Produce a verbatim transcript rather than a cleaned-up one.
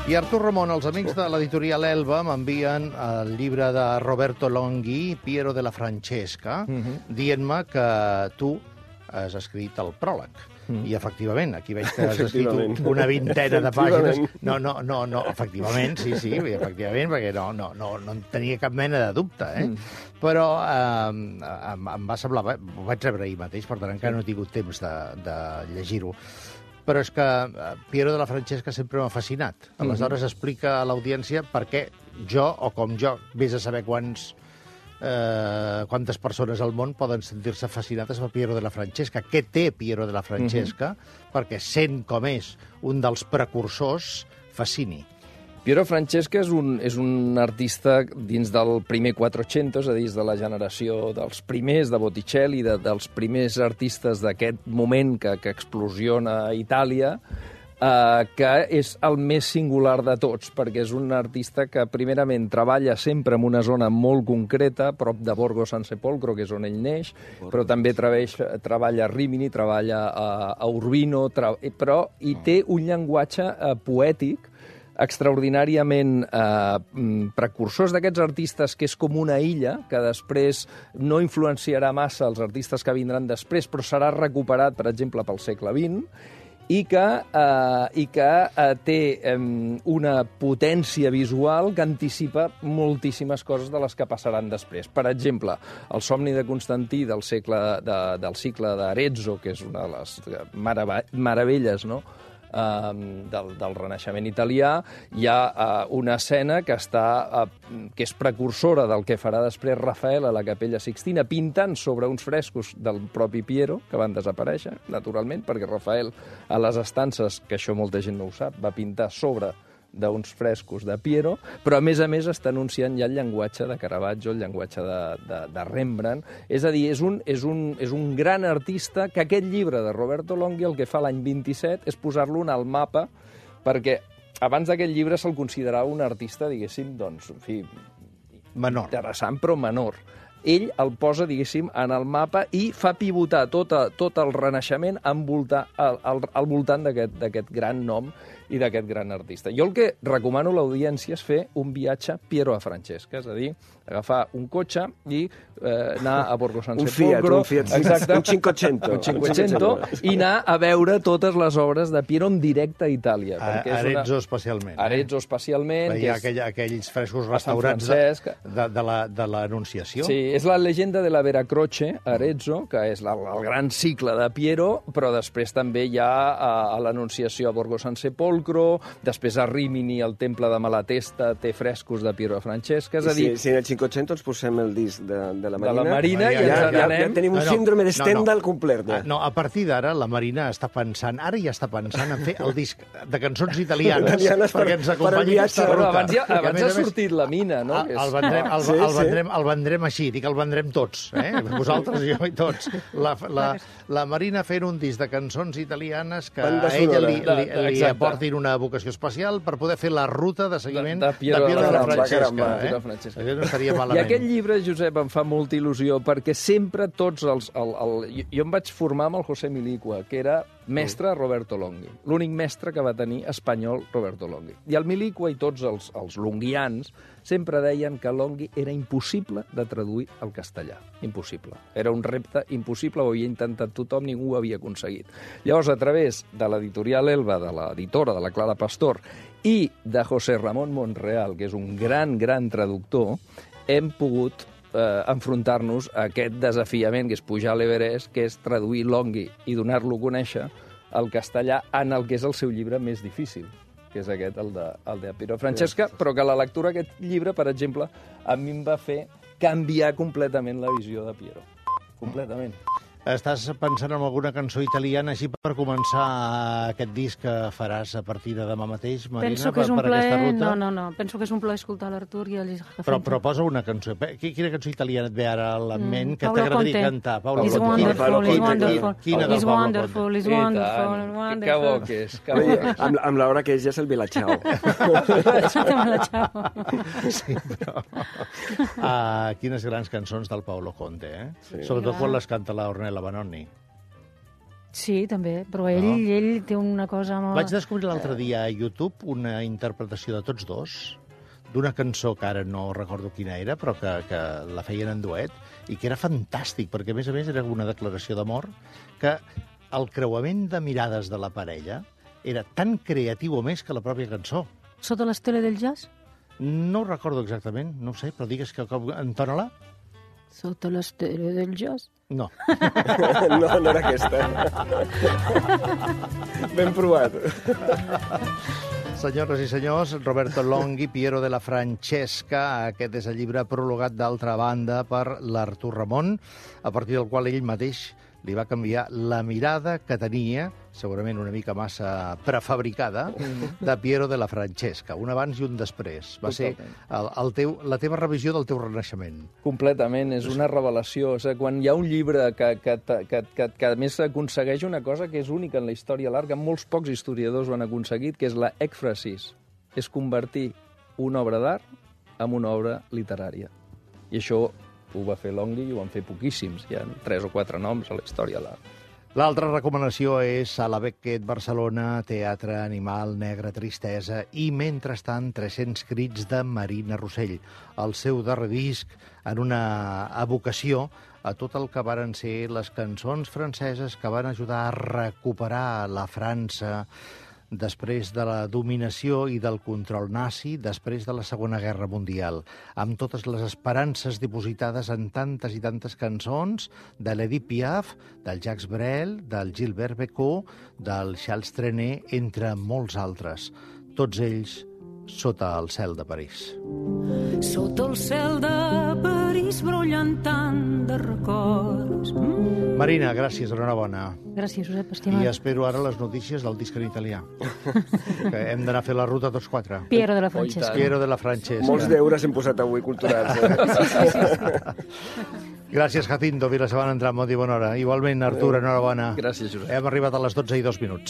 I Artur Ramon, els amics de l'editorial Elba m'envien el llibre de Roberto Longhi, Piero de la Francesca, uh-huh. dient-me que tu has escrit el pròleg. Mm. I, efectivament, aquí veig que has escrit una vintena de pàgines. No, no, no, no, efectivament, sí, sí, efectivament, perquè no, no, no, no en tenia cap mena de dubte, eh? Mm. Però eh, em, em va semblar... Ho vaig rebre ahir mateix, per tant, encara no he tingut temps de, de llegir-ho. Però és que Piero de la Francesca sempre m'ha fascinat. Aleshores, mm. explica a l'audiència per què jo, o com jo, vés a saber quants... Eh, quantes persones al món poden sentir-se fascinades per Piero de la Francesca. Què té Piero de la Francesca uh-huh. perquè, sent com és un dels precursors, fascini? Piero Francesca és un, és un artista dins del primer quattrocento, és a dir, de la generació dels primers, de Botticelli, de, dels primers artistes d'aquest moment que, que explosiona a Itàlia, Uh, que és el més singular de tots, perquè és un artista que primerament treballa sempre en una zona molt concreta, prop de Borgo San Sepolcro, que és on ell neix, Borgo. Però també trebeix, treballa a Rimini, treballa a, a Urbino, tra... però hi té un llenguatge uh, poètic extraordinàriament eh, precursors d'aquests artistes, que és com una illa, que després no influenciarà massa els artistes que vindran després, però serà recuperat, per exemple, pel segle vint, i que, eh, i que eh, té eh, una potència visual que anticipa moltíssimes coses de les que passaran després. Per exemple, el somni de Constantí del, segle, de, del cicle d'Arezzo, que és una de les meravelles, no?, Uh, del, del Renaixement italià, hi ha uh, una escena que, està, uh, que és precursora del que farà després Rafael a la Capella Sixtina, pintant sobre uns frescos del propi Piero, que van desaparèixer, naturalment, perquè Rafael, a les estances, que això molta gent no ho sap, va pintar sobre d'uns frescos de Piero, però a més a més està anunciant ja el llenguatge de Caravaggio, el llenguatge de, de, de Rembrandt. És a dir, és un, és, un, és un gran artista que aquest llibre de Roberto Longhi el que fa l'any vint-i-set és posar-lo en el mapa, perquè abans d'aquest llibre se'l considerava un artista, diguéssim, doncs, en fi, menor. Interessant, però menor. Ell el posa, diguéssim, en el mapa i fa pivotar tot, a, tot el Renaixement envoltar, al, al, al voltant d'aquest gran nom i d'aquest gran artista. Jo el que recomano a l'audiència és fer un viatge Piero a Francesca, és a dir, agafar un cotxe i eh, anar a Borgo San Sepolcro. Un Fiat, un Fiat, exacte, un Cinquecento. Un Cinquecento, i anar a veure totes les obres de Piero en directe a Itàlia. A, Arezzo una... especialment. Eh? Arezzo especialment. Hi ha aquell, aquells frescos restaurats de, de, de l'Anunciació. Sí, és la llegenda de la Veracroce, Arezzo, que és la, el gran cicle de Piero, però després també hi ha a, a l'Anunciació a Borgo San Sepolcro, després a Rimini, el temple de Malatesta, té frescos de Piero Francesca, és a dir... Si, si en el Cinquecento ens posem el disc de, de la Marina... De la Marina, ja, i ja, ens ja, anem... ja tenim un no, no, síndrome de Stendhal no, no. complet. Ja. No, a partir d'ara la Marina està pensant, ara ja està pensant en fer el disc de cançons italianes, italianes perquè ens acompanyi aquesta ruta. Abans, ja, abans ha sortit la mina, no? El, el, vendrem, el, sí, el, sí. vendrem, el vendrem així, dic el vendrem tots, eh? Vosaltres, jo i tots. La, la, la Marina fent un disc de cançons italianes que a ella li, li, li aportin una vocació especial per poder fer la ruta de seguiment de, de Piero, de Piero de la Francesca. Eh? Això no estaria malament. I aquest llibre, Josep, em fa molta il·lusió, perquè sempre tots els... El, el, jo em vaig formar amb el José Milicua, que era mestre Roberto Longhi, l'únic mestre que va tenir espanyol Roberto Longhi. I el Milicua i tots els, els longuians sempre deien que Longhi era impossible de traduir al castellà. Impossible. Era un repte impossible, ho havia intentat tothom, ningú ho havia aconseguit. Llavors, a través de l'editorial Elba, de l'editora, de la Clara Pastor, i de José Ramón Monreal, que és un gran, gran traductor, hem pogut eh, enfrontar-nos a aquest desafiament, que és pujar a l'Everest, que és traduir Longhi i donar-lo a conèixer al castellà en el que és el seu llibre més difícil, que és aquest, el de, el de Piero Francesca, però que la lectura d'aquest llibre, per exemple, a mi em va fer canviar completament la visió de Piero. Completament. Estàs pensant en alguna cançó italiana així per començar aquest disc que faràs a partir de demà mateix, Marina, penso que per, és un per plaer, aquesta ruta? No, no, no. Penso que és un plaer escoltar l'Artur i el Però, però posa una cançó. Quina cançó italiana et ve ara a la ment mm, que t'agradaria cantar? Paulo It's Conte. wonderful, it's wonderful. Quina del It's Paulo wonderful, Conte? it's wonderful, it's wonderful. Que bo que és, que bo que és. Amb, amb l'hora que és ja és el Bella Ciao. Sí, però... Uh, quines grans cançons del Paulo Conte, eh? Sí. Sobretot quan les canta la Ornella Vanoni. Sí, també, però ell, No. ell té una cosa molt... Vaig descobrir l'altre dia a YouTube una interpretació de tots dos d'una cançó que ara no recordo quina era, però que, que la feien en duet, i que era fantàstic, perquè a més a més era una declaració d'amor que el creuament de mirades de la parella era tan creatiu o més que la pròpia cançó. Sota l'estela del jazz? No ho recordo exactament, no ho sé, però digues que com, entona-la. Sota l'estela del jazz? No. No, no era aquesta. Ben provat. Senyores i senyors, Roberto Longhi, Piero della Francesca. Aquest és el llibre prologat d'altra banda per l'Artur Ramon, a partir del qual ell mateix li va canviar la mirada que tenia, segurament una mica massa prefabricada, de Piero della Francesca. Un abans i un després. Va ser el, el teu, la teva revisió del teu renaixement. Completament, és una revelació. O sigui, quan hi ha un llibre que, que, que, que, que a més aconsegueix una cosa que és única en la història llarga, molts pocs historiadors ho han aconseguit, que és la ècfrasis. És convertir una obra d'art en una obra literària. I això ho va fer Longhi i ho van fer poquíssims. Hi ha tres o quatre noms a la història llarga. L'altra recomanació és Sala Beckett, Barcelona, Teatre Animal, Negra Tristesa i, mentrestant, tres-cents crits de Marina Rossell. El seu darrer disc en una evocació a tot el que varen ser les cançons franceses que van ajudar a recuperar la França després de la dominació i del control nazi, després de la Segona Guerra Mundial, amb totes les esperances dipositades en tantes i tantes cançons de l'Edith Piaf, del Jacques Brel, del Gilbert Bécaud, del Charles Trenet, entre molts altres. Tots ells sota el cel de París. Sota el cel de París brollant tant de records. Mm. Marina, gràcies, enhorabona. Gràcies, Josep, estimat. I espero ara les notícies del disc en italià. Que hem d'anar a fer la ruta tots quatre. Piero de la Francesca. Piero de la Francesca. Molts deures hem posat avui culturals. Eh? Gràcies, Jacinto. Vila se van entrar molt i bona hora. Igualment, Artur, enhorabona. Gràcies, Josep. Hem arribat a les dotze i dos minuts.